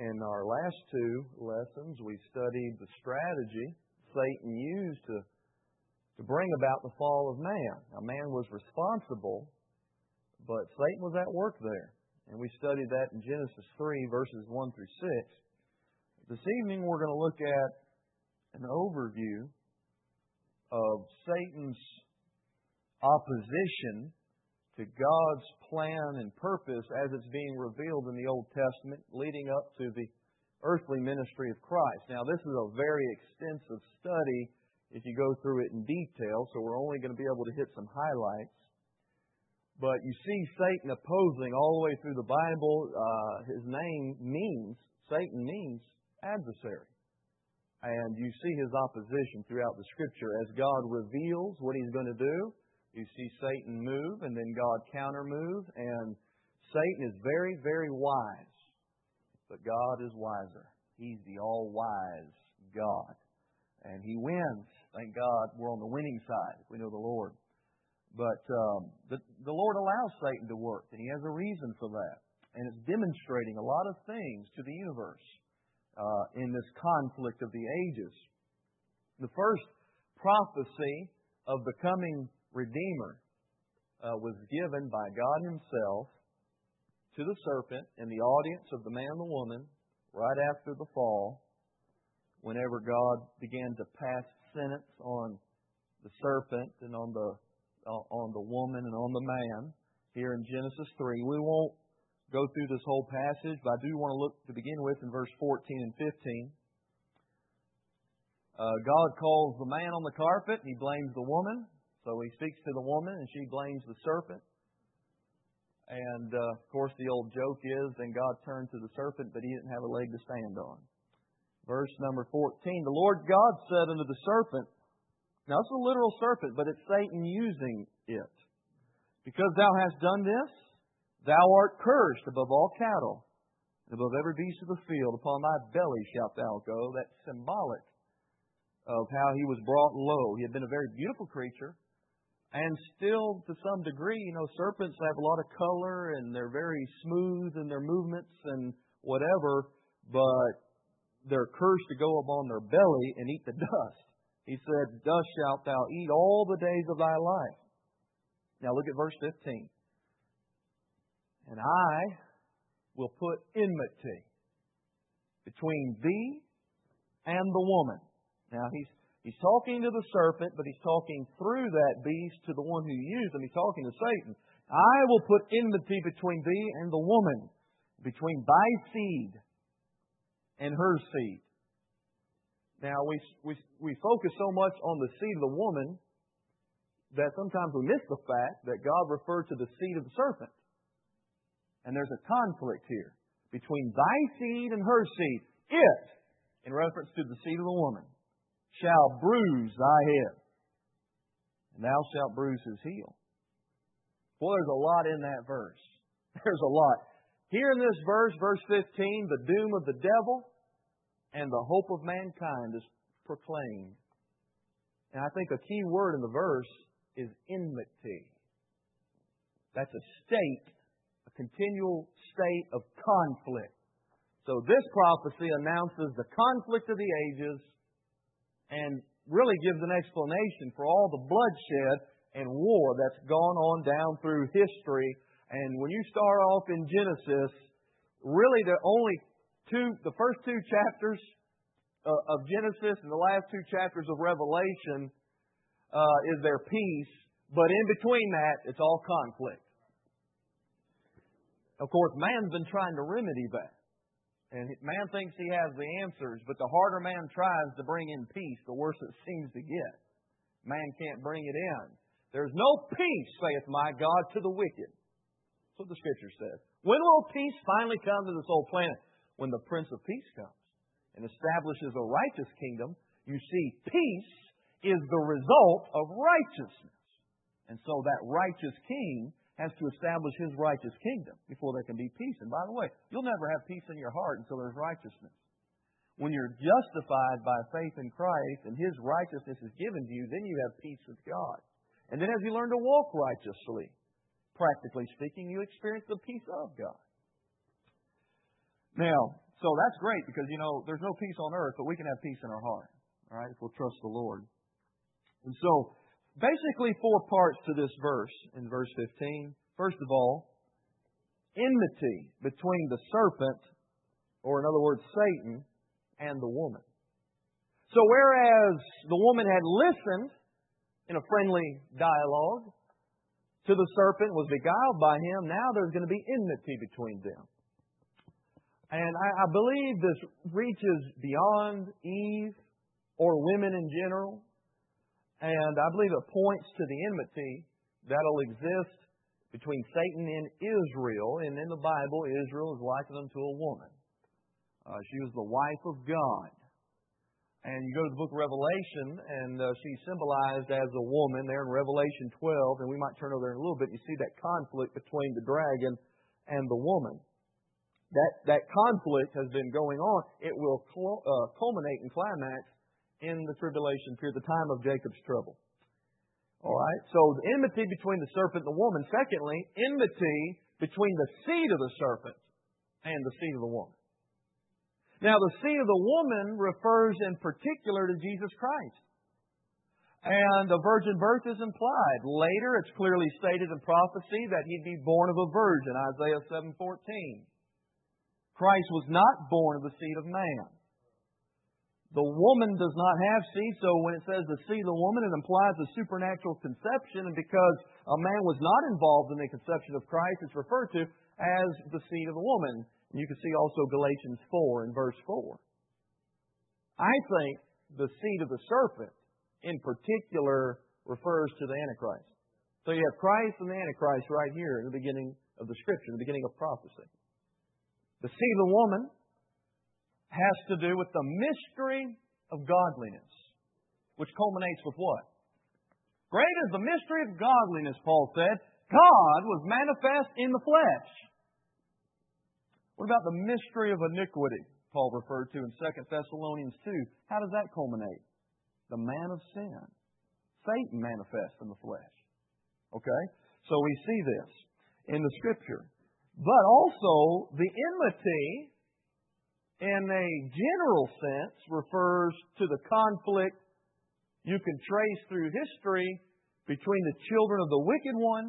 In our last two lessons, we studied the strategy Satan used to bring about the fall of man. Now, man was responsible, but Satan was at work there. And we studied that in Genesis 3, verses 1 through 6. This evening, we're going to look at an overview of Satan's opposition to God's plan and purpose as it's being revealed in the Old Testament, leading up to the earthly ministry of Christ. Now, this is a very extensive study if you go through it in detail, so we're only going to be able to hit some highlights. But you see Satan opposing all the way through the Bible. His name Satan means adversary. And you see his opposition throughout the Scripture. As God reveals what He's going to do, you see Satan move, and then God counter-move. And Satan is very, very wise. But God is wiser. He's the all-wise God. And He wins. Thank God we're on the winning side if we know the Lord. But the Lord allows Satan to work, and He has a reason for that. And it's demonstrating a lot of things to the universe in this conflict of the ages. The first prophecy of the coming Redeemer was given by God Himself to the serpent in the audience of the man and the woman right after the fall, whenever God began to pass sentence on the serpent and on the woman and on the man here in Genesis 3. We won't go through this whole passage, but I do want to look to begin with in verse 14 and 15. God calls the man on the carpet, and He blames the woman. So He speaks to the woman, and she blames the serpent. And, of course, the old joke is, then God turned to the serpent, but he didn't have a leg to stand on. Verse number 14, the Lord God said unto the serpent, now it's a literal serpent, but it's Satan using it. Because thou hast done this, thou art cursed above all cattle, and above every beast of the field. Upon thy belly shalt thou go. That's symbolic of how he was brought low. He had been a very beautiful creature. And still, to some degree, serpents have a lot of color, and they're very smooth in their movements and whatever, but they're cursed to go upon their belly and eat the dust. He said, thus shalt thou eat all the days of thy life. Now look at verse 15. And I will put enmity between thee and the woman. Now he's talking to the serpent, but he's talking through that beast to the one who used him. He's talking to Satan. I will put enmity between thee and the woman, between thy seed and her seed. Now, we focus so much on the seed of the woman that sometimes we miss the fact that God referred to the seed of the serpent. And there's a conflict here between thy seed and her seed. It, in reference to the seed of the woman, shall bruise thy head, and thou shalt bruise his heel. Boy, there's a lot in that verse. There's a lot. Here in this verse, verse 15, the doom of the devil and the hope of mankind is proclaimed. And I think a key word in the verse is enmity. That's a state, a continual state of conflict. So this prophecy announces the conflict of the ages and really gives an explanation for all the bloodshed and war that's gone on down through history. And when you start off in Genesis, really the first two chapters of Genesis and the last two chapters of Revelation is their peace, but in between that, it's all conflict. Of course, man's been trying to remedy that. And man thinks he has the answers, but the harder man tries to bring in peace, the worse it seems to get. Man can't bring it in. There's no peace, saith my God, to the wicked. That's what the Scripture says. When will peace finally come to this whole planet? When the Prince of Peace comes and establishes a righteous kingdom. You see, peace is the result of righteousness. And so that righteous king has to establish his righteous kingdom before there can be peace. And by the way, you'll never have peace in your heart until there's righteousness. When you're justified by faith in Christ and His righteousness is given to you, then you have peace with God. And then as you learn to walk righteously, practically speaking, you experience the peace of God. Now, So that's great because, there's no peace on earth, but we can have peace in our heart. All right, if we'll trust the Lord. And so, basically 4 parts to this verse in verse 15. First of all, enmity between the serpent, or in other words, Satan, and the woman. So whereas the woman had listened in a friendly dialogue to the serpent, was beguiled by him, now there's going to be enmity between them. And I believe this reaches beyond Eve or women in general. And I believe it points to the enmity that'll exist between Satan and Israel. And in the Bible, Israel is likened unto a woman. She was the wife of God. And you go to the book of Revelation, and she's symbolized as a woman there in Revelation 12. And we might turn over there in a little bit. You see that conflict between the dragon and the woman. That conflict has been going on. It will culminate and climax in the tribulation period, the time of Jacob's trouble. All right? So the enmity between the serpent and the woman. Secondly, enmity between the seed of the serpent and the seed of the woman. Now, the seed of the woman refers in particular to Jesus Christ. And a virgin birth is implied. Later, it's clearly stated in prophecy that he'd be born of a virgin, Isaiah 7:14. Christ was not born of the seed of man. The woman does not have seed, so when it says the seed of the woman, it implies a supernatural conception. And because a man was not involved in the conception of Christ, it's referred to as the seed of the woman. And you can see also Galatians 4 in verse 4. I think the seed of the serpent, in particular, refers to the Antichrist. So you have Christ and the Antichrist right here in the beginning of the Scripture, in the beginning of prophecy. The seed of the woman has to do with the mystery of godliness, which culminates with what? Great is the mystery of godliness, Paul said. God was manifest in the flesh. What about the mystery of iniquity, Paul referred to in 2 Thessalonians 2? How does that culminate? The man of sin. Satan manifest in the flesh. Okay? So we see this in the Scripture. But also, the enmity, in a general sense, refers to the conflict you can trace through history between the children of the wicked one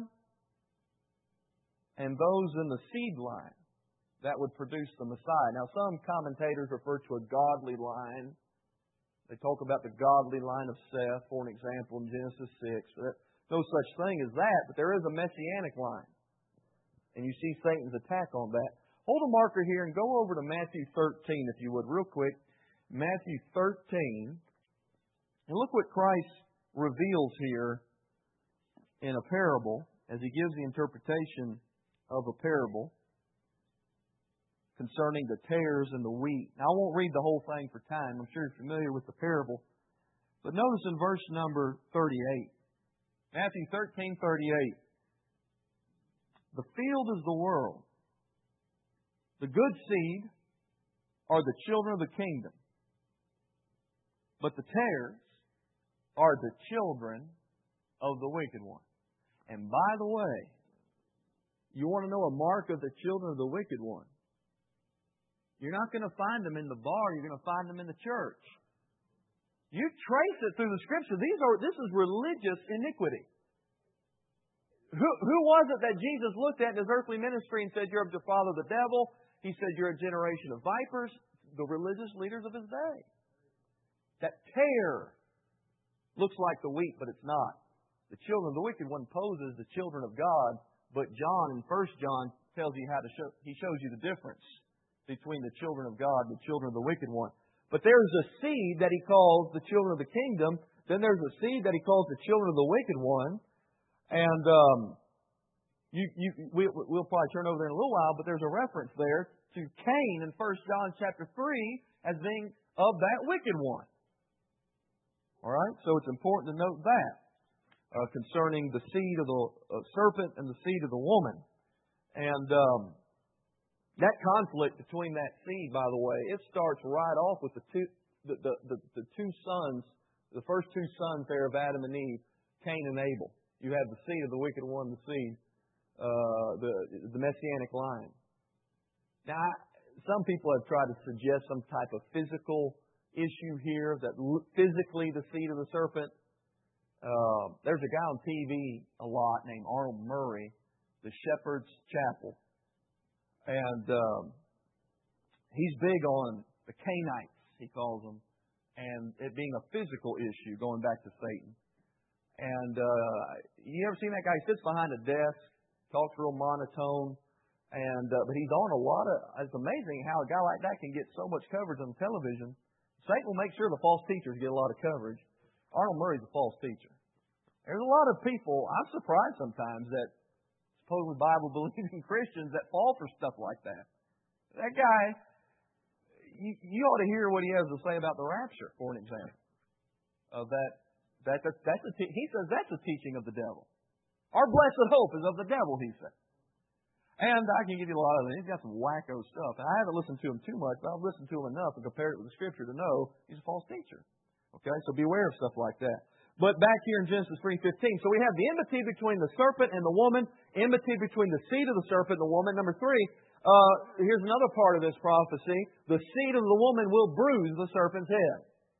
and those in the seed line that would produce the Messiah. Now, some commentators refer to a godly line. They talk about the godly line of Seth, for an example, in Genesis 6. No such thing as that, but there is a messianic line. And you see Satan's attack on that. Hold a marker here and go over to Matthew 13, if you would, real quick. Matthew 13. And look what Christ reveals here in a parable, as he gives the interpretation of a parable concerning the tares and the wheat. Now, I won't read the whole thing for time. I'm sure you're familiar with the parable. But notice in verse number 38. Matthew 13:38. The field is the world. The good seed are the children of the kingdom. But the tares are the children of the wicked one. And by the way, you want to know a mark of the children of the wicked one? You're not going to find them in the bar. You're going to find them in the church. You trace it through the Scripture. This is religious iniquity. Who was it that Jesus looked at in His earthly ministry and said, "You're of the father of the devil"? He said, "You're a generation of vipers." The religious leaders of His day. That tare looks like the wheat, but it's not. The children of the wicked one poses the children of God, but John in 1 John tells you how to show. He shows you the difference between the children of God and the children of the wicked one. But there's a seed that He calls the children of the kingdom. Then there's a seed that He calls the children of the wicked one. And we'll probably turn over there in a little while, but there's a reference there to Cain in 1 John chapter 3 as being of that wicked one. All right? So it's important to note that concerning the seed of the serpent and the seed of the woman. And that conflict between that seed, by the way, it starts right off with the two sons, the first two sons there of Adam and Eve, Cain and Abel. You have the seed of the wicked one, the seed, the Messianic line. Now, some people have tried to suggest some type of physical issue here, that physically the seed of the serpent. There's a guy on TV a lot named Arnold Murray, the Shepherd's Chapel. And he's big on the Canaanites, he calls them, and it being a physical issue, going back to Satan. And you ever seen that guy? He sits behind a desk, talks real monotone, and but he's on a lot of. It's amazing how a guy like that can get so much coverage on television. Satan will make sure the false teachers get a lot of coverage. Arnold Murray's a false teacher. There's a lot of people, I'm surprised sometimes, that supposedly Bible-believing Christians that fall for stuff like that. That guy, you ought to hear what he has to say about the rapture, for an example. He says that's a teaching of the devil. Our blessed hope is of the devil, he said. And I can give you a lot of it. He's got some wacko stuff. And I haven't listened to him too much, but I've listened to him enough and compared it with the Scripture to know he's a false teacher. Okay, so beware of stuff like that. But back here in Genesis 3:15, so we have the enmity between the serpent and the woman, enmity between the seed of the serpent and the woman. Number 3, here's another part of this prophecy. The seed of the woman will bruise the serpent's head.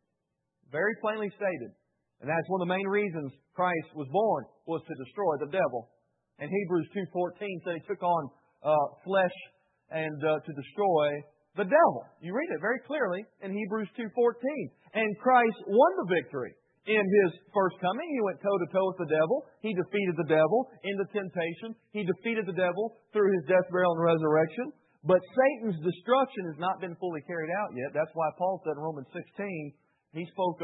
Very plainly stated. And that's one of the main reasons Christ was born, was to destroy the devil. And Hebrews 2:14 said he took on flesh and to destroy the devil. You read it very clearly in Hebrews 2:14. And Christ won the victory. In His first coming, He went toe-to-toe with the devil. He defeated the devil in the temptation. He defeated the devil through His death, burial, and resurrection. But Satan's destruction has not been fully carried out yet. That's why Paul said in Romans 16, he spoke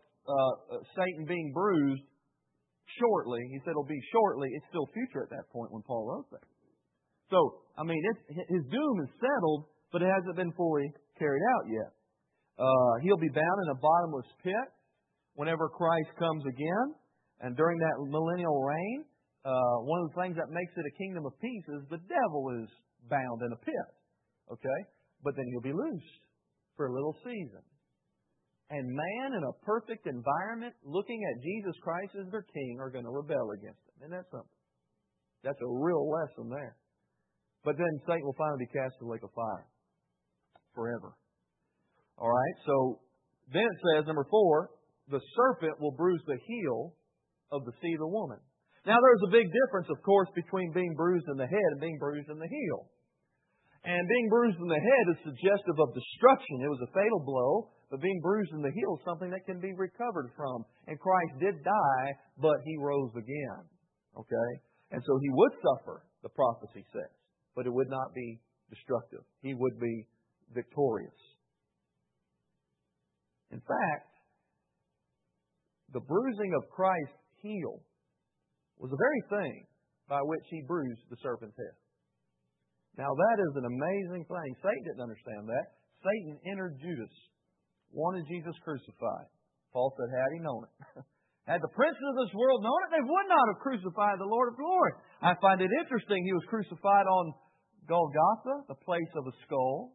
of Satan being bruised shortly. He said it'll be shortly. It's still future at that point when Paul wrote that. So, I mean, his doom is settled, but it hasn't been fully carried out yet. He'll be bound in a bottomless pit whenever Christ comes again. And during that millennial reign, one of the things that makes it a kingdom of peace is the devil is bound in a pit. Okay? But then he'll be loosed for a little season. And man in a perfect environment, looking at Jesus Christ as their king, are going to rebel against him. Isn't that something? That's a real lesson there. But then Satan will finally be cast in the lake of fire forever. All right, so then it says, number 4, the serpent will bruise the heel of the seed of the woman. Now there's a big difference, of course, between being bruised in the head and being bruised in the heel. And being bruised in the head is suggestive of destruction. It was a fatal blow. But being bruised in the heel is something that can be recovered from. And Christ did die, but He rose again. Okay? And so He would suffer, the prophecy says. But it would not be destructive. He would be victorious. In fact, the bruising of Christ's heel was the very thing by which He bruised the serpent's head. Now that is an amazing thing. Satan didn't understand that. Satan entered Judas, wanted Jesus crucified. Paul said, had he known it. Had the princes of this world known it, they would not have crucified the Lord of glory. I find it interesting, He was crucified on Golgotha, the place of a skull.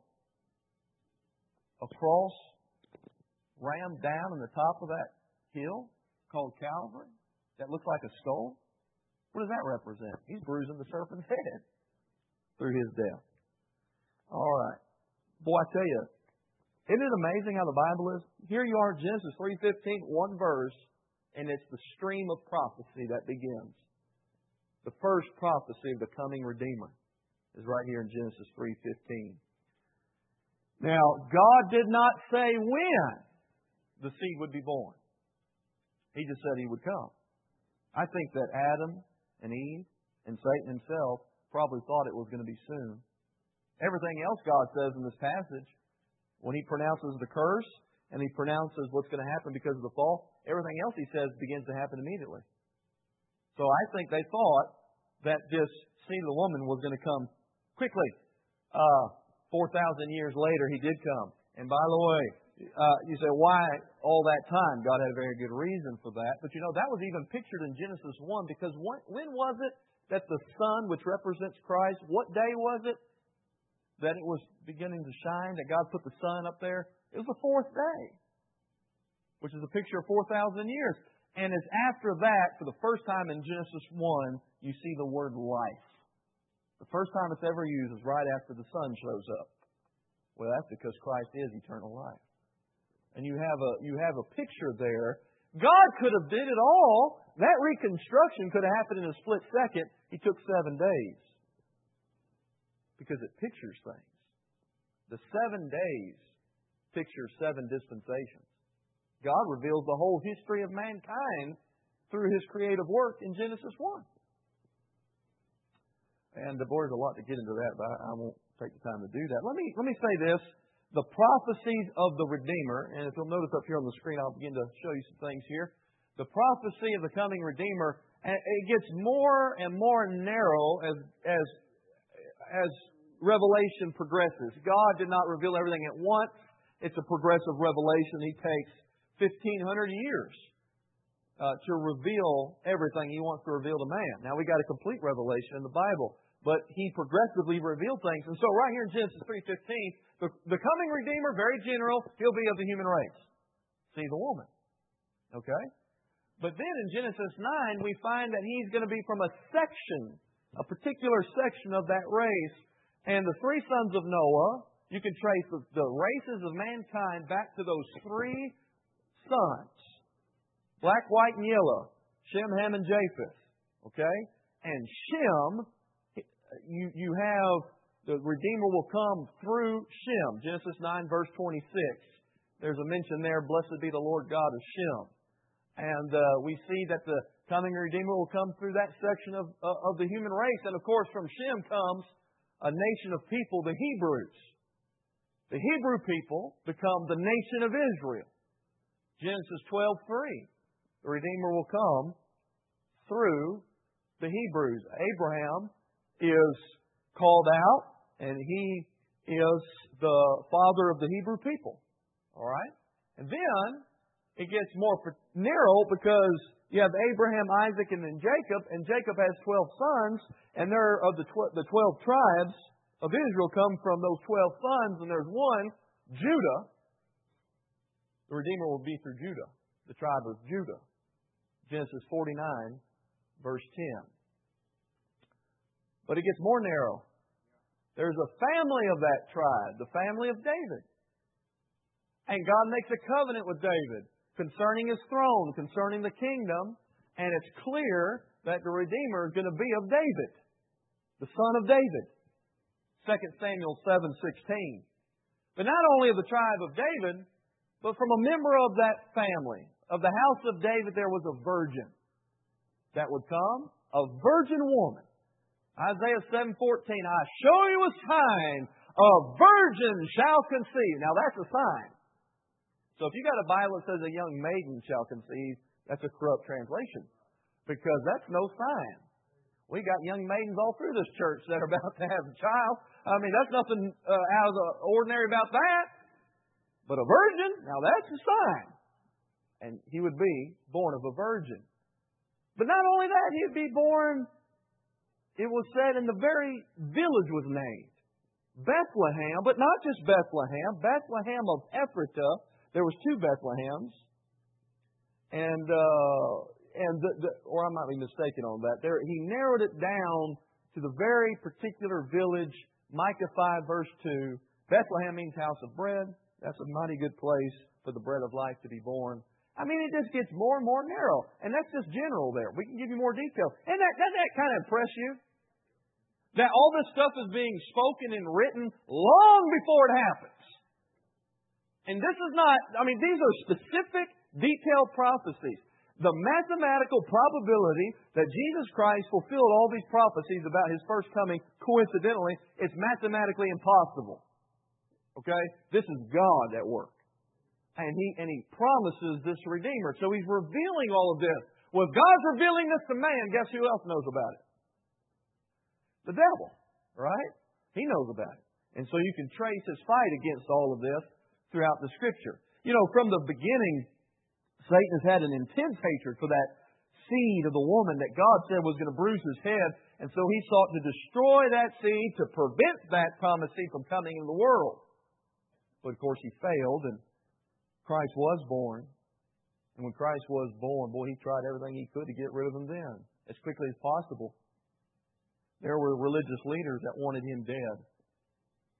A cross rammed down on the top of that hill called Calvary that looks like a skull. What does that represent? He's bruising the serpent's head through His death. All right. Boy, I tell you, isn't it amazing how the Bible is? Here you are, Genesis 3:15, one verse, and it's the stream of prophecy that begins. The first prophecy of the coming Redeemer is right here in Genesis 3:15. Now, God did not say when the seed would be born. He just said He would come. I think that Adam and Eve and Satan himself probably thought it was going to be soon. Everything else God says in this passage, when He pronounces the curse and He pronounces what's going to happen because of the fall, everything else He says begins to happen immediately. So I think they thought that this seed of the woman was going to come quickly. 4,000 years later, He did come. And by the way, you say, why all that time? God had a very good reason for that. But you know, that was even pictured in Genesis 1, because when was it that the sun, which represents Christ, what day was it that it was beginning to shine, that God put the sun up there? It was the 4th day, which is a picture of 4,000 years. And it's after that, for the first time in Genesis 1, you see the word life. The first time it's ever used is right after the sun shows up. Well, that's because Christ is eternal life. And you have a picture there. God could have did it all. That reconstruction could have happened in a split second. He took 7 days. Because it pictures things. The 7 days pictures 7 dispensations. God reveals the whole history of mankind through His creative work in Genesis 1. And there's a lot to get into that, but I won't take the time to do that. Let me say this. The prophecies of the Redeemer, and if you'll notice up here on the screen, I'll begin to show you some things here. The prophecy of the coming Redeemer, it gets more and more narrow as Revelation progresses. God did not reveal everything at once. It's a progressive revelation. He takes 1,500 years to reveal everything He wants to reveal to man. Now, we got a complete revelation in the Bible, but He progressively revealed things. And so right here in Genesis 3:15, the coming Redeemer, very general, He'll be of the human race. See the woman. Okay? But then in Genesis 9, we find that He's going to be from a section, a particular section of that race. And the 3 sons of Noah, you can trace the races of mankind back to those 3 sons. Black, white, and yellow. Shem, Ham, and Japheth. Okay? And Shem, you have the Redeemer will come through Shem. Genesis 9, verse 26. There's a mention there, blessed be the Lord God of Shem. And we see that the coming Redeemer will come through that section of the human race. And of course, from Shem comes a nation of people, the Hebrews. The Hebrew people become the nation of Israel. Genesis 12:3. The Redeemer will come through the Hebrews. Abraham is called out, and he is the father of the Hebrew people. All right? And then it gets more narrow because you have Abraham, Isaac, and then Jacob, and Jacob has 12 sons, and they're of the 12 tribes of Israel come from those 12 sons, and there's one, Judah. The Redeemer will be through Judah, the tribe of Judah. Genesis 49, verse 10. But it gets more narrow. There's a family of that tribe, the family of David. And God makes a covenant with David concerning His throne, concerning the kingdom, and it's clear that the Redeemer is going to be of David, the son of David. 2 Samuel 7:16. But not only of the tribe of David, but from a member of that family. Of the house of David there was a virgin that would come, a virgin woman. Isaiah 7:14, I show you a sign, a virgin shall conceive. Now that's a sign. So if you got a Bible that says a young maiden shall conceive, that's a corrupt translation. Because that's no sign. We got young maidens all through this church that are about to have a child. I mean, that's nothing out of the ordinary about that. But a virgin, now that's a sign. And he would be born of a virgin. But not only that, he'd be born, it was said, in the very village was named. Bethlehem, but not just Bethlehem. Bethlehem of Ephratah. There was 2 Bethlehems. Or I might be mistaken on that. He narrowed it down to the very particular village, Micah 5, verse 2. Bethlehem means house of bread. That's a mighty good place for the bread of life to be born. I mean, it just gets more and more narrow. And that's just general there. We can give you more detail. And doesn't that kind of impress you? That all this stuff is being spoken and written long before it happens. And this is not, these are specific, detailed prophecies. The mathematical probability that Jesus Christ fulfilled all these prophecies about His first coming, coincidentally, it's mathematically impossible. Okay? This is God at work. And He promises this Redeemer. So He's revealing all of this. Well, if God's revealing this to man, guess who else knows about it? The devil. Right? He knows about it. And so you can trace his fight against all of this throughout the Scripture. You know, from the beginning, Satan has had an intense hatred for that seed of the woman that God said was going to bruise his head. And so he sought to destroy that seed to prevent that promised seed from coming into the world. But of course he failed, and Christ was born. And when Christ was born, he tried everything he could to get rid of him then, as quickly as possible. There were religious leaders that wanted him dead.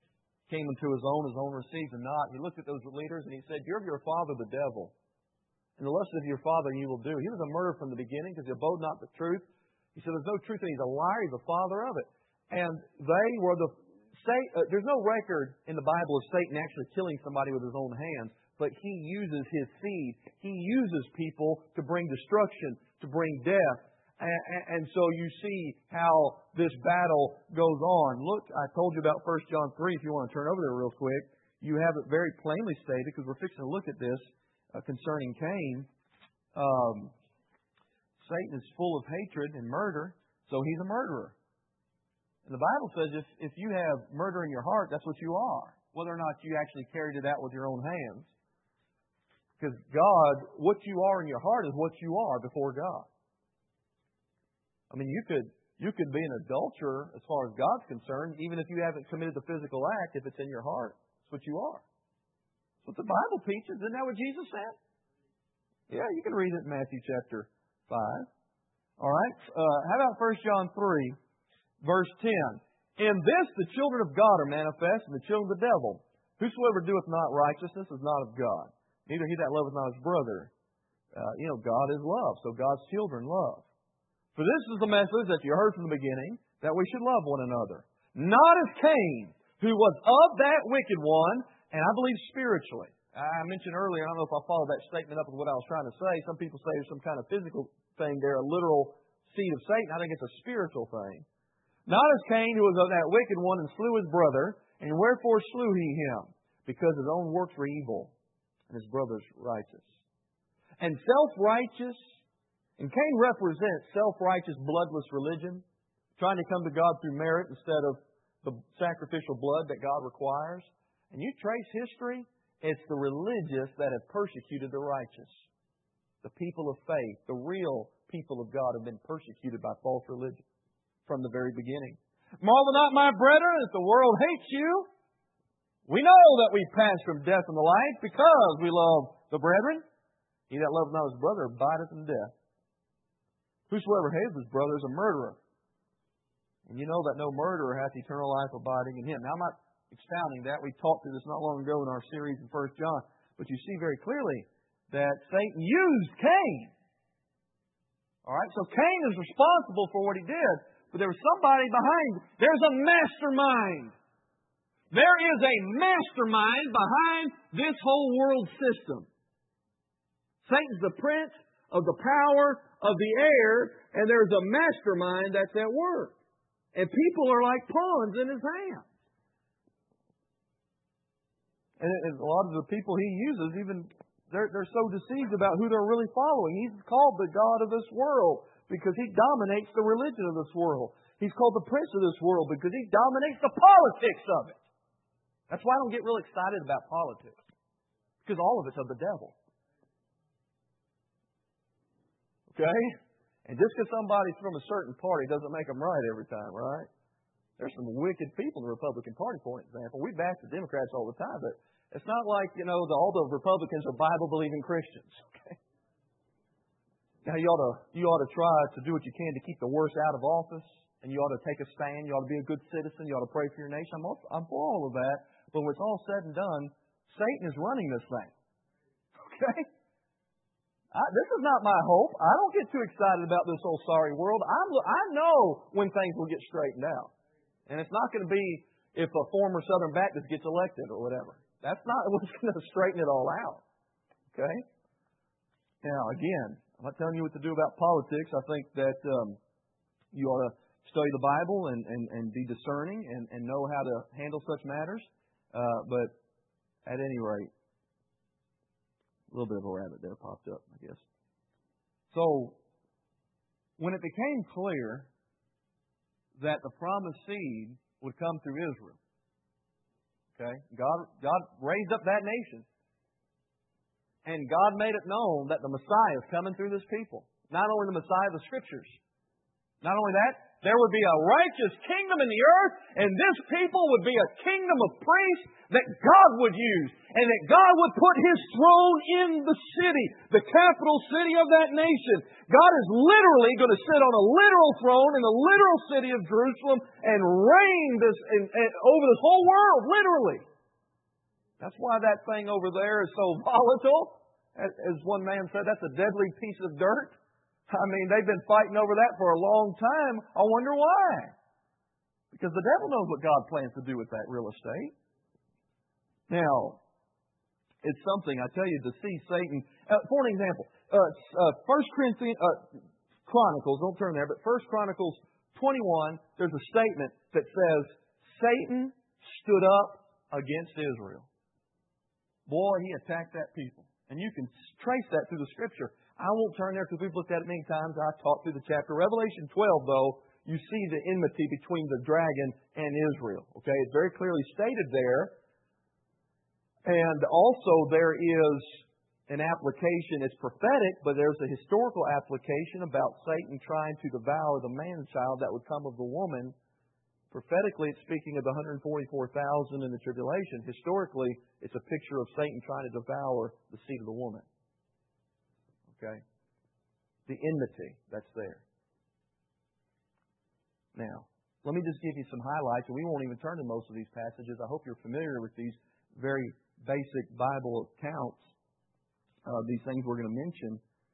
Came unto his own received him not. He looked at those leaders and he said, "You're of your father the devil, and the lust of your father you will do." He was a murderer from the beginning because he abode not the truth. He said, "There's no truth in him. He's a liar. He's the father of it." And they were there's no record in the Bible of Satan actually killing somebody with his own hands, but he uses his seed. He uses people to bring destruction, to bring death. And so you see how this battle goes on. Look, I told you about 1 John 3. If you want to turn over there real quick, you have it very plainly stated, because we're fixing to look at this concerning Cain. Satan is full of hatred and murder, so he's a murderer. And the Bible says if you have murder in your heart, that's what you are, whether or not you actually carried it out with your own hands. Because God, what you are in your heart is what you are before God. I mean, you could be an adulterer as far as God's concerned, even if you haven't committed the physical act. If it's in your heart, it's what you are. That's what the Bible teaches. Isn't that what Jesus said? Yeah, you can read it in Matthew chapter 5. All right. How about 1 John 3, verse 10? "In this the children of God are manifest, and the children of the devil. Whosoever doeth not righteousness is not of God. Neither he that loveth not his brother." God is love, so God's children love. "For this is the message that you heard from the beginning, that we should love one another. Not as Cain, who was of that wicked one," and I believe spiritually. I mentioned earlier, I don't know if I followed that statement up with what I was trying to say. Some people say there's some kind of physical thing there, a literal seed of Satan. I think it's a spiritual thing. "Not as Cain, who was of that wicked one, and slew his brother. And wherefore slew he him? Because his own works were evil, and his brother's righteous. And self-righteous," and Cain represents self-righteous, bloodless religion, trying to come to God through merit instead of the sacrificial blood that God requires. And you trace history, it's the religious that have persecuted the righteous. The people of faith, the real people of God, have been persecuted by false religion from the very beginning. "Marvel not, my brethren, if the world hates you. We know that we pass from death unto life, because we love the brethren. He that loveth not his brother abideth in death. Whosoever hateth his brother is a murderer. And you know that no murderer hath eternal life abiding in him." Now, I'm not expounding that. We talked through this not long ago in our series in 1 John. But you see very clearly that Satan used Cain. All right, so Cain is responsible for what he did. But there was somebody behind. There's a mastermind. There is a mastermind behind this whole world system. Satan's the prince of the power of the air, and there's a mastermind that's at work. And people are like pawns in his hands. And a lot of the people he uses, even they're so deceived about who they're really following. He's called the God of this world because he dominates the religion of this world. He's called the prince of this world because he dominates the politics of it. That's why I don't get real excited about politics, because all of it's of the devil. Okay? And just because somebody's from a certain party doesn't make them right every time, right? There's some wicked people in the Republican Party, for example. We bash the Democrats all the time, but it's not like, all the Republicans are Bible-believing Christians. Okay? Now, you ought to try to do what you can to keep the worst out of office, and you ought to take a stand. You ought to be a good citizen. You ought to pray for your nation. I'm for all of that. But when it's all said and done, Satan is running this thing. Okay? This is not my hope. I don't get too excited about this old sorry world. I know when things will get straightened out. And it's not going to be if a former Southern Baptist gets elected or whatever. That's not what's going to straighten it all out. Okay? Now, again, I'm not telling you what to do about politics. I think that you ought to study the Bible and be discerning and know how to handle such matters. But at any rate, a little bit of a rabbit there popped up, I guess. So, when it became clear that the promised seed would come through Israel, okay, God raised up that nation. And God made it known that the Messiah is coming through this people. Not only the Messiah of the Scriptures. Not only that, There would be a righteous kingdom in the earth, and this people would be a kingdom of priests that God would use, and that God would put His throne in the city, the capital city of that nation. God is literally going to sit on a literal throne in the literal city of Jerusalem and reign over this whole world, literally. That's why that thing over there is so volatile. As one man said, that's a deadly piece of dirt. I mean, they've been fighting over that for a long time. I wonder why. Because the devil knows what God plans to do with that real estate. Now, it's something, I tell you, to see Satan. For an example, 1 Corinthians, Chronicles, don't turn there, but 1 Chronicles 21, there's a statement that says, Satan stood up against Israel. Boy, he attacked that people. And you can trace that through the Scripture. I won't turn there because we've looked at it many times. I taught through the chapter. Revelation 12, though, you see the enmity between the dragon and Israel. Okay, it's very clearly stated there. And also there is an application. It's prophetic, but there's a historical application about Satan trying to devour the man-child that would come of the woman. Prophetically, it's speaking of the 144,000 in the tribulation. Historically, it's a picture of Satan trying to devour the seed of the woman. Okay? The enmity that's there. Now, let me just give you some highlights, and we won't even turn to most of these passages. I hope you're familiar with these very basic Bible accounts, these things we're going to mention.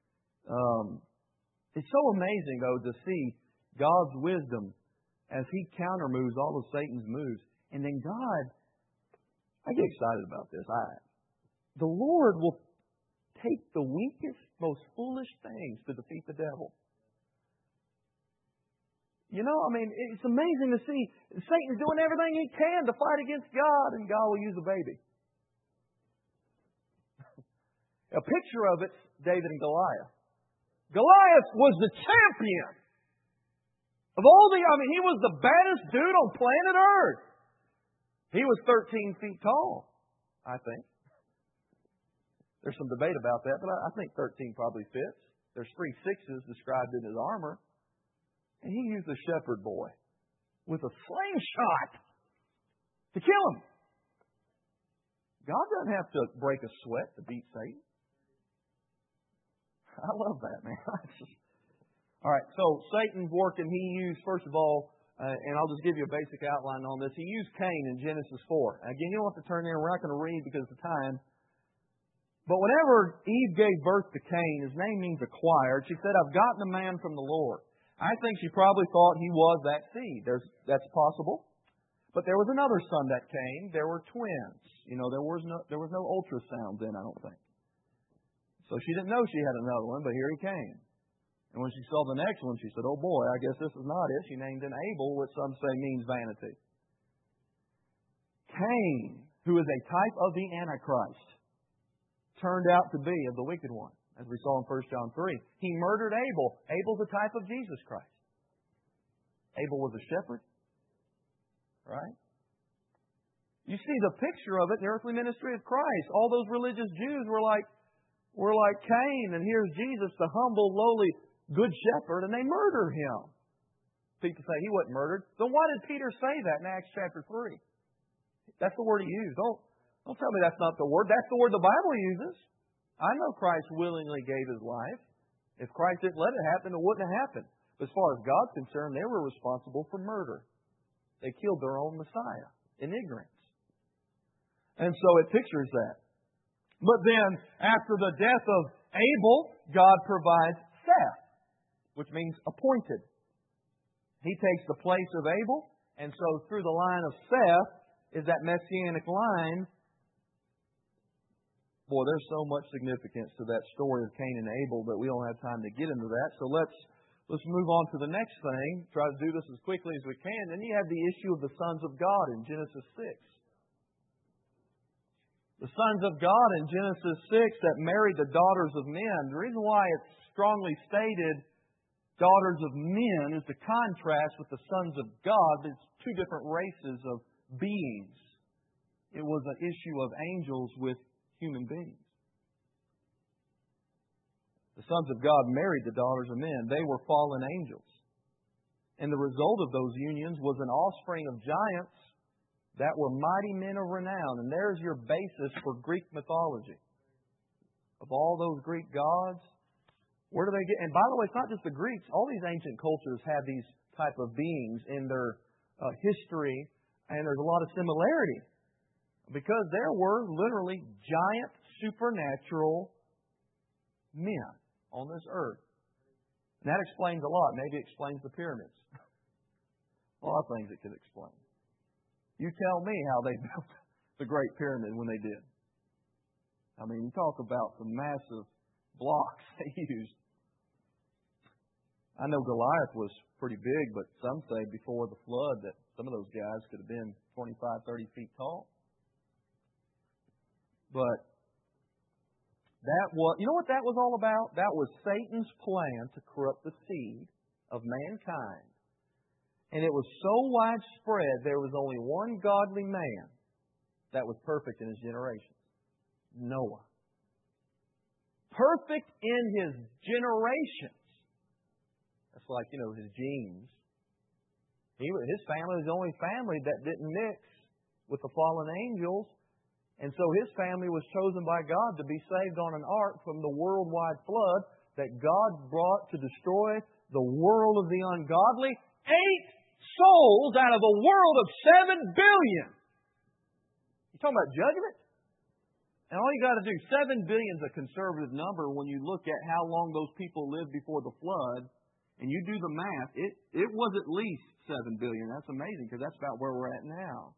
It's so amazing, though, to see God's wisdom as He counter-moves all of Satan's moves. And then God, I get excited about this. The Lord will take the weakest, most foolish things to defeat the devil. You know, I mean, it's amazing to see Satan's doing everything he can to fight against God, and God will use a baby. A picture of it's David and Goliath. Goliath was the champion of all he was the baddest dude on planet Earth. He was 13 feet tall, I think. There's some debate about that, but I think 13 probably fits. There's 3 6s described in his armor. And he used a shepherd boy with a slingshot to kill him. God doesn't have to break a sweat to beat Satan. I love that, man. All right, so Satan's working. He used, first of all, and I'll just give you a basic outline on this. He used Cain in Genesis 4. Again, you don't have to turn there. We're not going to read because of time. But whenever Eve gave birth to Cain, his name means acquired. She said, I've gotten a man from the Lord. I think she probably thought he was that seed. That's possible. But there was another son that came. There were twins. You know, there was no ultrasound then, I don't think. So she didn't know she had another one, but here he came. And when she saw the next one, she said, oh boy, I guess this is not it. She named him Abel, which some say means vanity. Cain, who is a type of the Antichrist, turned out to be of the wicked one, as we saw in 1 John 3. He murdered Abel. Abel's a type of Jesus Christ. Abel was a shepherd. Right? You see the picture of it in the earthly ministry of Christ. All those religious Jews were like Cain, and here's Jesus, the humble, lowly, good shepherd, and they murder him. People say he wasn't murdered. Then why did Peter say that in Acts chapter 3? That's the word he used. Don't tell me that's not the word. That's the word the Bible uses. I know Christ willingly gave His life. If Christ didn't let it happen, it wouldn't have happened. But as far as God's concerned, they were responsible for murder. They killed their own Messiah in ignorance. And so it pictures that. But then, after the death of Abel, God provides Seth, which means appointed. He takes the place of Abel, and so through the line of Seth is that messianic line. Boy, there's so much significance to that story of Cain and Abel, but we don't have time to get into that. So let's move on to the next thing. Try to do this as quickly as we can. Then you have the issue of the sons of God in Genesis 6. The sons of God in Genesis 6 that married the daughters of men. The reason why it's strongly stated daughters of men is to contrast with the sons of God. It's two different races of beings. It was an issue of angels with human beings. The sons of God married the daughters of men. They were fallen angels. And the result of those unions was an offspring of giants that were mighty men of renown. And there's your basis for Greek mythology. Of all those Greek gods, where do they get? And by the way, it's not just the Greeks. All these ancient cultures have these type of beings in their history, and there's a lot of similarity. Because there were literally giant supernatural men on this earth. And that explains a lot. Maybe it explains the pyramids. A lot of things it could explain. You tell me how they built the Great Pyramid when they did. I mean, you talk about some massive blocks they used. I know Goliath was pretty big, but some say before the flood that some of those guys could have been 25, 30 feet tall. But that was, you know what that was all about? That was Satan's plan to corrupt the seed of mankind. And it was so widespread, there was only one godly man that was perfect in his generation. Noah. Perfect in his generations. That's like, his genes. His family was the only family that didn't mix with the fallen angels. And so his family was chosen by God to be saved on an ark from the worldwide flood that God brought to destroy the world of the ungodly. 8 souls out of a world of 7 billion. You talking about judgment? And all you got to do, 7 billion is a conservative number when you look at how long those people lived before the flood, and you do the math, it was at least 7 billion. That's amazing because that's about where we're at now.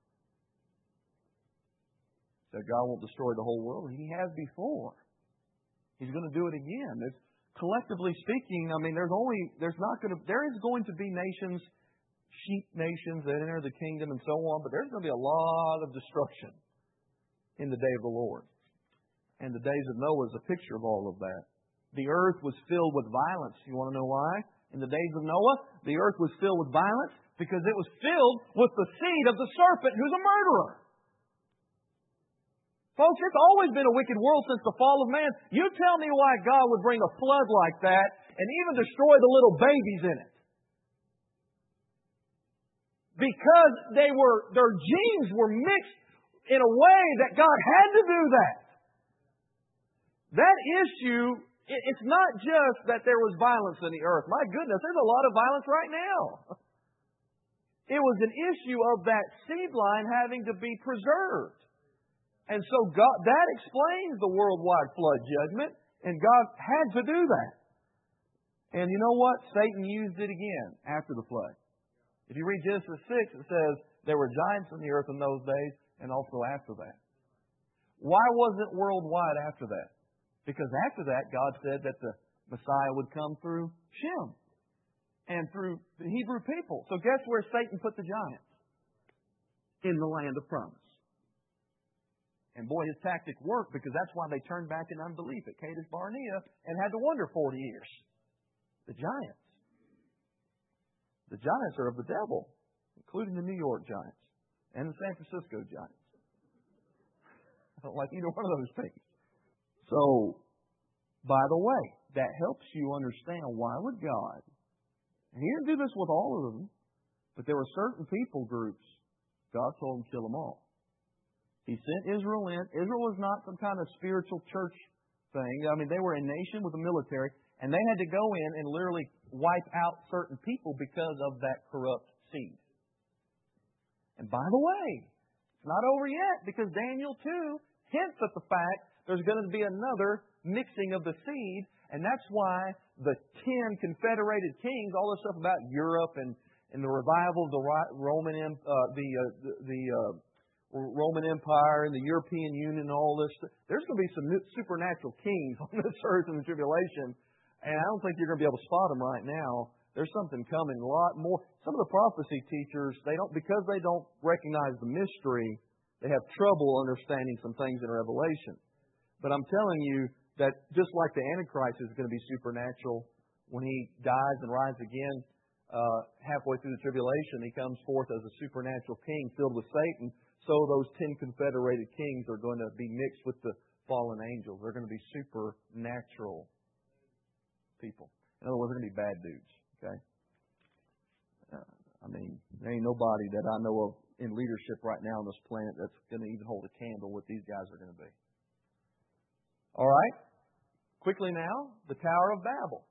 So God won't destroy the whole world. He has before. He's going to do it again. Collectively speaking, I mean, there is going to be nations, sheep nations that enter the kingdom and so on, but there's going to be a lot of destruction in the day of the Lord. And the days of Noah is a picture of all of that. The earth was filled with violence. You want to know why? In the days of Noah, the earth was filled with violence because it was filled with the seed of the serpent who's a murderer. Folks, it's always been a wicked world since the fall of man. You tell me why God would bring a flood like that and even destroy the little babies in it. Because their genes were mixed in a way that God had to do that. That issue, it's not just that there was violence in the earth. My goodness, there's a lot of violence right now. It was an issue of that seed line having to be preserved. And so God, that explains the worldwide flood judgment, and God had to do that. And you know what? Satan used it again after the flood. If you read Genesis 6, it says there were giants in the earth in those days and also after that. Why wasn't it worldwide after that? Because after that, God said that the Messiah would come through Shem and through the Hebrew people. So guess where Satan put the giants? In the land of promise. And boy, his tactic worked because that's why they turned back in unbelief at Kadesh Barnea and had to wonder 40 years. The giants. The giants are of the devil, including the New York Giants and the San Francisco Giants. I don't like either one of those things. So, by the way, that helps you understand why would God, and He didn't do this with all of them, but there were certain people groups, God told him to kill them all. He sent Israel in. Israel was not some kind of spiritual church thing. I mean, they were a nation with a military, and they had to go in and literally wipe out certain people because of that corrupt seed. And by the way, it's not over yet because Daniel 2 hints at the fact there's going to be another mixing of the seed, and that's why the 10 confederated kings, all this stuff about Europe and the revival of the Roman Roman Empire and the European Union and all this. There's going to be some supernatural kings on this earth in the tribulation, and I don't think you're going to be able to spot them right now. There's something coming, a lot more. Some of the prophecy teachers, because they don't recognize the mystery, they have trouble understanding some things in Revelation. But I'm telling you that just like the Antichrist is going to be supernatural, when he dies and rises again, halfway through the tribulation, he comes forth as a supernatural king filled with Satan. So those 10 confederated kings are going to be mixed with the fallen angels. They're going to be supernatural people. In other words, they're going to be bad dudes. Okay? I mean, there ain't nobody that I know of in leadership right now on this planet that's going to even hold a candle what these guys are going to be. All right. Quickly now, the Tower of Babel.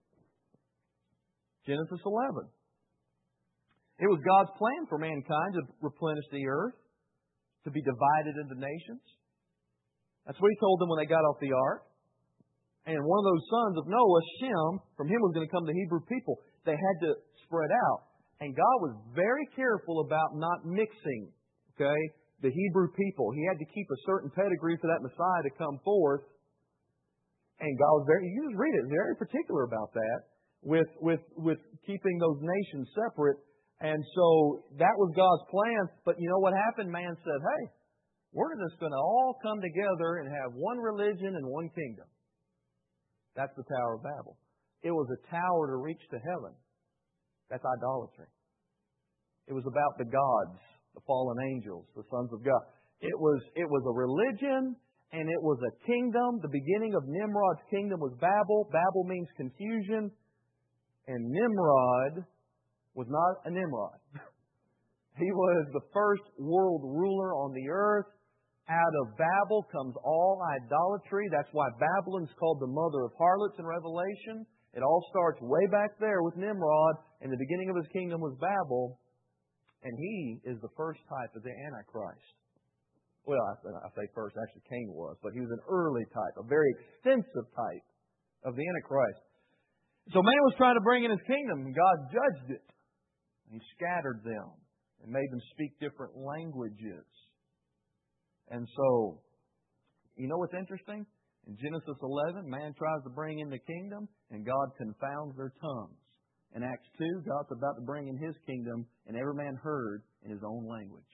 Genesis 11. It was God's plan for mankind to replenish the earth, to be divided into nations. That's what He told them when they got off the ark. And one of those sons of Noah, Shem, from him was going to come the Hebrew people. They had to spread out. And God was very careful about not mixing, the Hebrew people. He had to keep a certain pedigree for that Messiah to come forth. And God was you just read it, very particular about that, with keeping those nations separate. And so that was God's plan. But you know what happened? Man said, hey, we're just going to all come together and have one religion and one kingdom. That's the Tower of Babel. It was a tower to reach to heaven. That's idolatry. It was about the gods, the fallen angels, the sons of God. It was a religion and it was a kingdom. The beginning of Nimrod's kingdom was Babel. Babel means confusion. And Nimrod was not a Nimrod. He was the first world ruler on the earth. Out of Babel comes all idolatry. That's why Babylon's called the mother of harlots in Revelation. It all starts way back there with Nimrod, and the beginning of his kingdom was Babel. And he is the first type of the Antichrist. Well, I say first, actually Cain was, but he was an early type, a very extensive type of the Antichrist. So man was trying to bring in his kingdom, and God judged it. And He scattered them and made them speak different languages. And so, you know what's interesting? In Genesis 11, man tries to bring in the kingdom, and God confounds their tongues. In Acts 2, God's about to bring in His kingdom, and every man heard in his own language.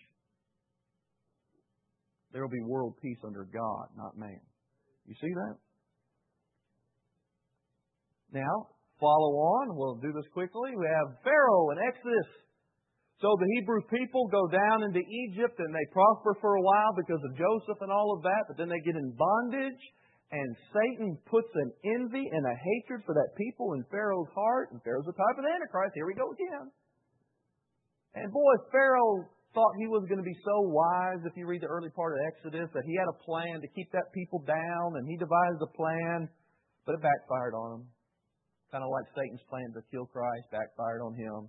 There will be world peace under God, not man. You see that? Now, follow on. We'll do this quickly. We have Pharaoh in Exodus. So the Hebrew people go down into Egypt and they prosper for a while because of Joseph and all of that, but then they get in bondage and Satan puts an envy and a hatred for that people in Pharaoh's heart, and Pharaoh's a type of the Antichrist. Here we go again. And boy, Pharaoh thought he was going to be so wise, if you read the early part of Exodus, that he had a plan to keep that people down, and he devised a plan, but it backfired on him. Kind of like Satan's plan to kill Christ, backfired on him.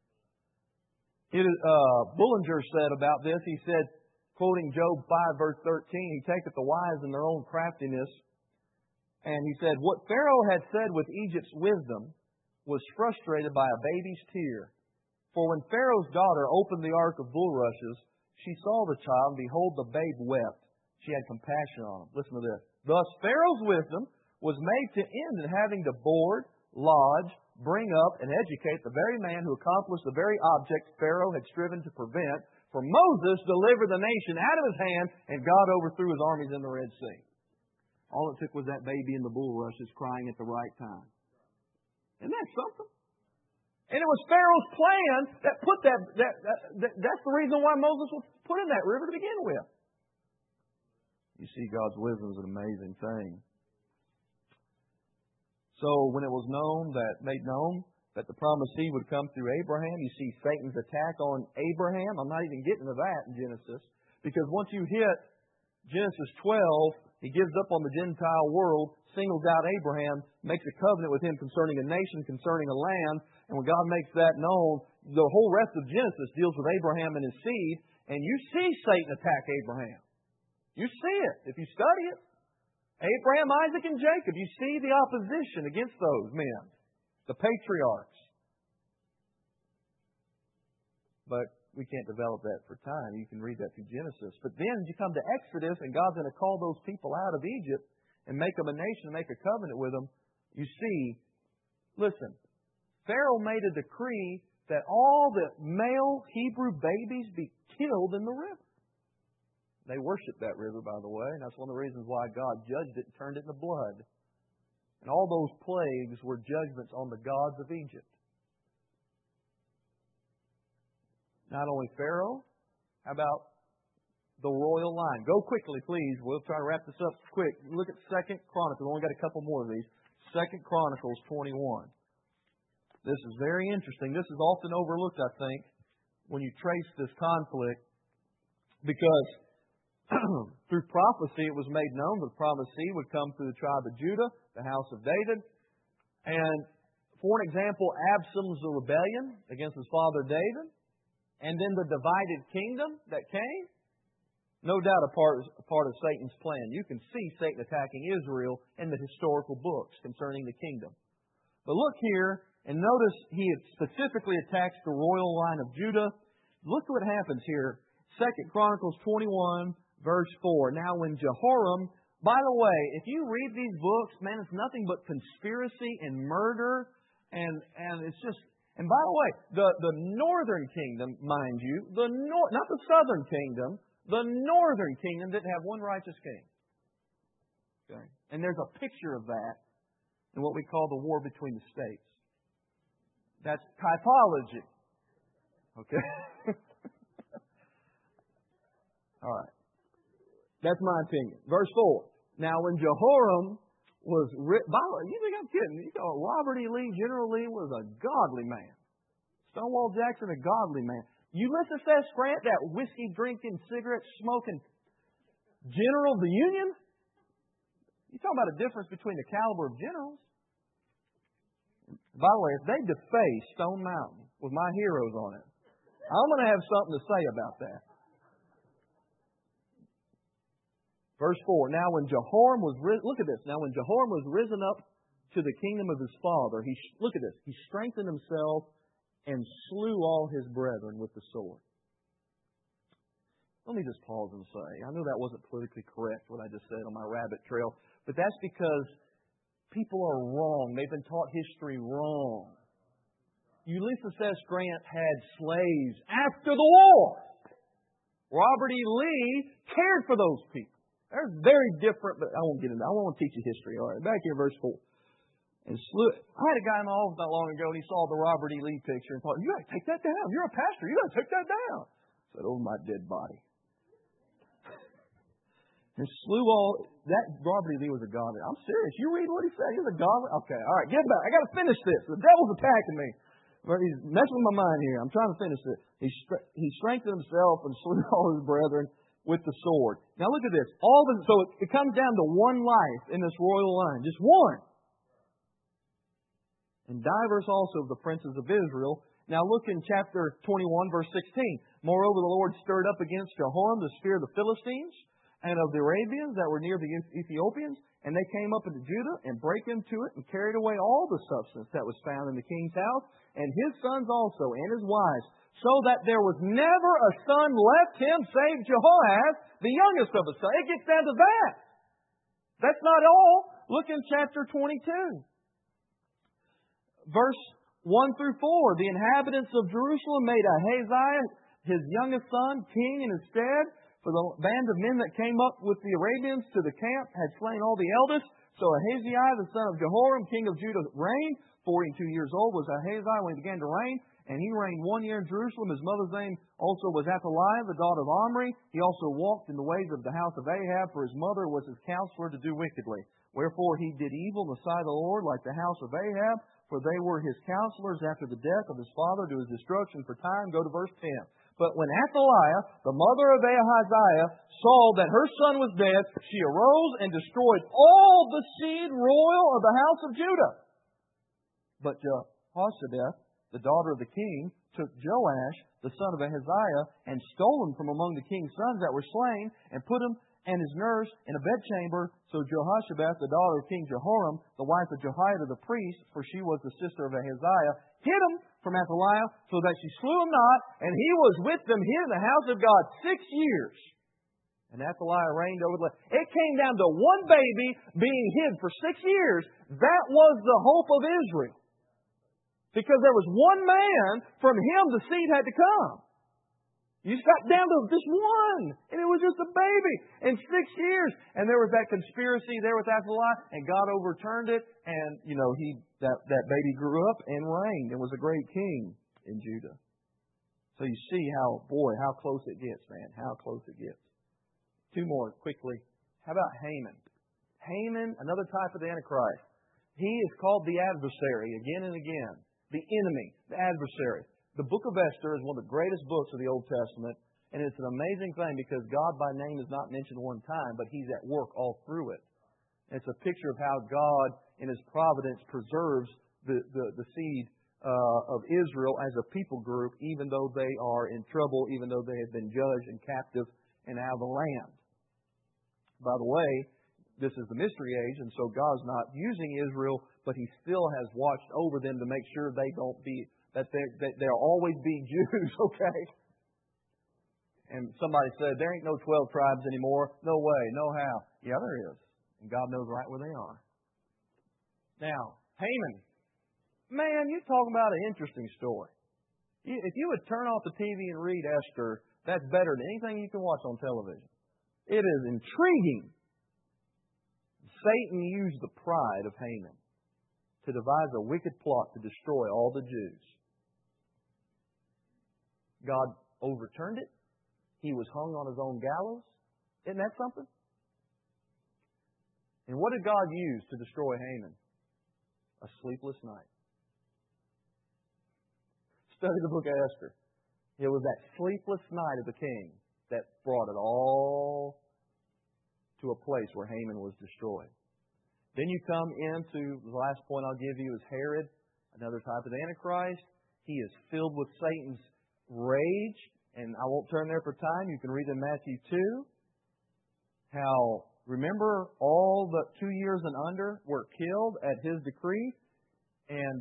Bullinger said about this, he said, quoting Job 5, verse 13, He taketh the wise in their own craftiness. And he said, what Pharaoh had said with Egypt's wisdom was frustrated by a baby's tear. For when Pharaoh's daughter opened the ark of bulrushes, she saw the child, and behold, the babe wept. She had compassion on him. Listen to this. Thus Pharaoh's wisdom was made to end in having to board, lodge, bring up, and educate the very man who accomplished the very object Pharaoh had striven to prevent. For Moses delivered the nation out of his hand, and God overthrew his armies in the Red Sea. All it took was that baby in the bulrushes crying at the right time. Isn't that something? And it was Pharaoh's plan that put that's the reason why Moses was put in that river to begin with. You see, God's wisdom is an amazing thing. So when it was made known that the promised seed would come through Abraham, you see Satan's attack on Abraham. I'm not even getting to that in Genesis, because once you hit Genesis 12, he gives up on the Gentile world, singles out Abraham, makes a covenant with him concerning a nation, concerning a land, and when God makes that known, the whole rest of Genesis deals with Abraham and his seed, and you see Satan attack Abraham. You see it if you study it. Abraham, Isaac, and Jacob. You see the opposition against those men, the patriarchs. But we can't develop that for time. You can read that through Genesis. But then you come to Exodus, and God's going to call those people out of Egypt and make them a nation, make a covenant with them. You see, listen, Pharaoh made a decree that all the male Hebrew babies be killed in the river. They worshiped that river, by the way, and that's one of the reasons why God judged it and turned it into blood. And all those plagues were judgments on the gods of Egypt. Not only Pharaoh, how about the royal line? Go quickly, please. We'll try to wrap this up quick. Look at 2 Chronicles. We've only got a couple more of these. 2 Chronicles 21. This is very interesting. This is often overlooked, I think, when you trace this conflict, because through prophecy it was made known that the promised seed would come through the tribe of Judah, the house of David. And for an example, Absalom's rebellion against his father David, and then the divided kingdom that came, no doubt a part of Satan's plan. You can see Satan attacking Israel in the historical books concerning the kingdom. But look here, and notice he specifically attacks the royal line of Judah. Look what happens here. 2 Chronicles 21, verse 4. Now when Jehoram, by the way, if you read these books, man, it's nothing but conspiracy and murder, and it's just... And by the way, the northern kingdom, mind you, not the southern kingdom, the northern kingdom didn't have one righteous king. Okay? And there's a picture of that in what we call the war between the states. That's typology. Okay? All right. That's my opinion. Verse 4. Now when Jehoram was... By the way, you think I'm kidding? You know, Robert E. Lee, General Lee, was a godly man. Stonewall Jackson, a godly man. Ulysses S. Grant, that whiskey-drinking, cigarette-smoking general of the Union? You talking about a difference between the caliber of generals? By the way, if they deface Stone Mountain with my heroes on it, I'm going to have something to say about that. Verse 4, now when Jehoram was look at this. Now when Jehoram was risen up to the kingdom of his father, look at this. He strengthened himself and slew all his brethren with the sword. Let me just pause and say, I know that wasn't politically correct, what I just said on my rabbit trail, but that's because people are wrong. They've been taught history wrong. Ulysses S. Grant had slaves after the war. Robert E. Lee cared for those people. They're very different, but I won't get into that. I won't teach you history. All right, back here, verse 4. And slew. I had a guy in my office not long ago, and he saw the Robert E. Lee picture and thought, you got to take that down. You're a pastor. You got to take that down. I said, over my dead body. And slew all. That Robert E. Lee was a godly. I'm serious. You read what he said. He's a godly. Okay, all right, get back. I got to finish this. The devil's attacking me. He's messing with my mind here. I'm trying to finish this. He strengthened himself and slew all his brethren with the sword. Now look at this. So it comes down to one life in this royal line. Just one. And divers also of the princes of Israel. Now look in chapter 21, verse 16. Moreover, the Lord stirred up against Jehoram the spear of the Philistines and of the Arabians that were near the Ethiopians. And they came up into Judah and brake into it and carried away all the substance that was found in the king's house, and his sons also, and his wives, so that there was never a son left him save Jehoahaz, the youngest of his sons. It gets down to that. That's not all. Look in chapter 22. Verse 1 through 4. The inhabitants of Jerusalem made Ahaziah, his youngest son, king in his stead. For the band of men that came up with the Arabians to the camp had slain all the eldest. So Ahaziah, the son of Jehoram, king of Judah, reigned. 42 years old was Ahaziah when he began to reign. And he reigned 1 year in Jerusalem. His mother's name also was Athaliah, the daughter of Omri. He also walked in the ways of the house of Ahab, for his mother was his counselor to do wickedly. Wherefore he did evil in the sight of the Lord, like the house of Ahab, for they were his counselors after the death of his father to his destruction for time. Go to verse 10. But when Athaliah, the mother of Ahaziah, saw that her son was dead, she arose and destroyed all the seed royal of the house of Judah. But Jehoshaphat, the daughter of the king, took Joash, the son of Ahaziah, and stole him from among the king's sons that were slain, and put him and his nurse in a bedchamber. So Jehoshaphat, the daughter of King Jehoram, the wife of Jehoiada the priest, for she was the sister of Ahaziah, hid him from Athaliah, so that she slew him not, and he was with them hid in the house of God 6 years. And Athaliah reigned over the land. It came down to one baby being hid for 6 years. That was the hope of Israel. Because there was one man, from him the seed had to come. You just got down to just one, and it was just a baby in 6 years. And there was that conspiracy there with Athaliah, and God overturned it, and that baby grew up and reigned and was a great king in Judah. So you see how close it gets, man, how close it gets. 2 more quickly. How about Haman? Haman, another type of the Antichrist. He is called the adversary again and again. the enemy, the adversary. The book of Esther is one of the greatest books of the Old Testament, and it's an amazing thing because God by name is not mentioned one time, but He's at work all through it. It's a picture of how God, in His providence, preserves the seed of Israel as a people group, even though they are in trouble, even though they have been judged and captive and out of the land. By the way, this is the mystery age, and so God's not using Israel, but He still has watched over them to make sure they don't be, that they'll always be Jews, okay? And somebody said, there ain't no 12 tribes anymore. No way, no how. Yeah, there is. And God knows right where they are. Now, Haman. Man, you're talking about an interesting story. If you would turn off the TV and read Esther, that's better than anything you can watch on television. It is intriguing. Satan used the pride of Haman to devise a wicked plot to destroy all the Jews. God overturned it. He was hung on His own gallows. Isn't that something? And what did God use to destroy Haman? A sleepless night. Study the book of Esther. It was that sleepless night of the king that brought it all to a place where Haman was destroyed. Then you come into the last point I'll give you is Herod, another type of Antichrist. He is filled with Satan's rage, and I won't turn there for time. You can read in Matthew 2 how, remember, all the 2 years and under were killed at his decree, and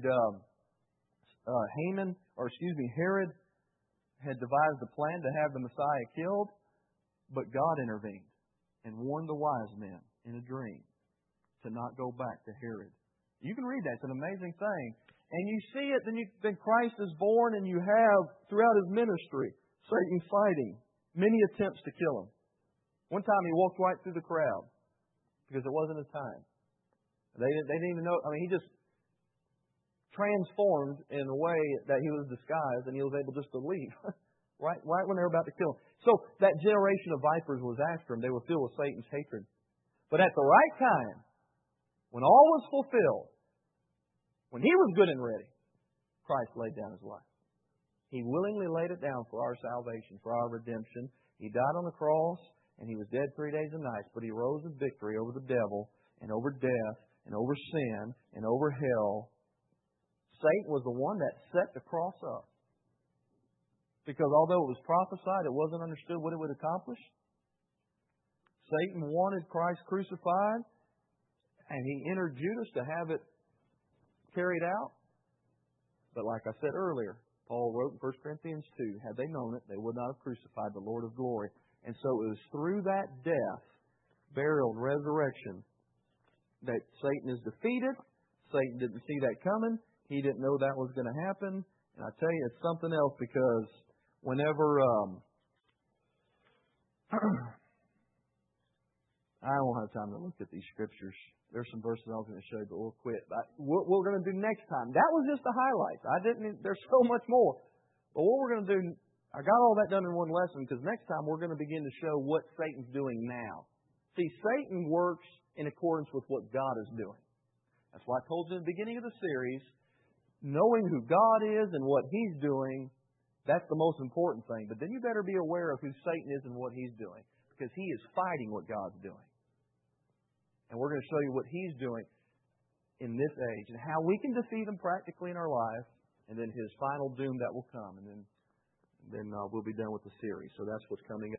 Herod had devised a plan to have the Messiah killed, but God intervened and warned the wise men in a dream to not go back to Herod. You can read that. It's an amazing thing. And you see it, then Christ is born, and you have, throughout His ministry, Satan fighting many attempts to kill Him. One time He walked right through the crowd because it wasn't His time. They didn't even know. I mean, He just transformed in a way that He was disguised, and He was able just to leave right when they were about to kill Him. So that generation of vipers was after Him. They were filled with Satan's hatred. But at the right time, when all was fulfilled, when He was good and ready, Christ laid down His life. He willingly laid it down for our salvation, for our redemption. He died on the cross, and He was dead 3 days and nights, but He rose in victory over the devil, and over death, and over sin, and over hell. Satan was the one that set the cross up. Because although it was prophesied, it wasn't understood what it would accomplish. Satan wanted Christ crucified, and he entered Judas to have it carried out. But like I said earlier, Paul wrote in 1 Corinthians 2, had they known it, they would not have crucified the Lord of glory. And so it was through that death, burial, and resurrection that Satan is defeated. Satan didn't see that coming. He didn't know that was going to happen. And I tell you, it's something else because whenever I don't have time to look at these scriptures. There's some verses I was going to show you, but we'll quit. What we're going to do next time, that was just the highlights. There's so much more. But what we're going to do, I got all that done in one lesson because next time we're going to begin to show what Satan's doing now. See, Satan works in accordance with what God is doing. That's why I told you in the beginning of the series, knowing who God is and what He's doing, that's the most important thing. But then you better be aware of who Satan is and what he's doing, because he is fighting what God's doing. And we're going to show you what He's doing in this age and how we can defeat Him practically in our life, and then His final doom that will come. And then we'll be done with the series. So that's what's coming up.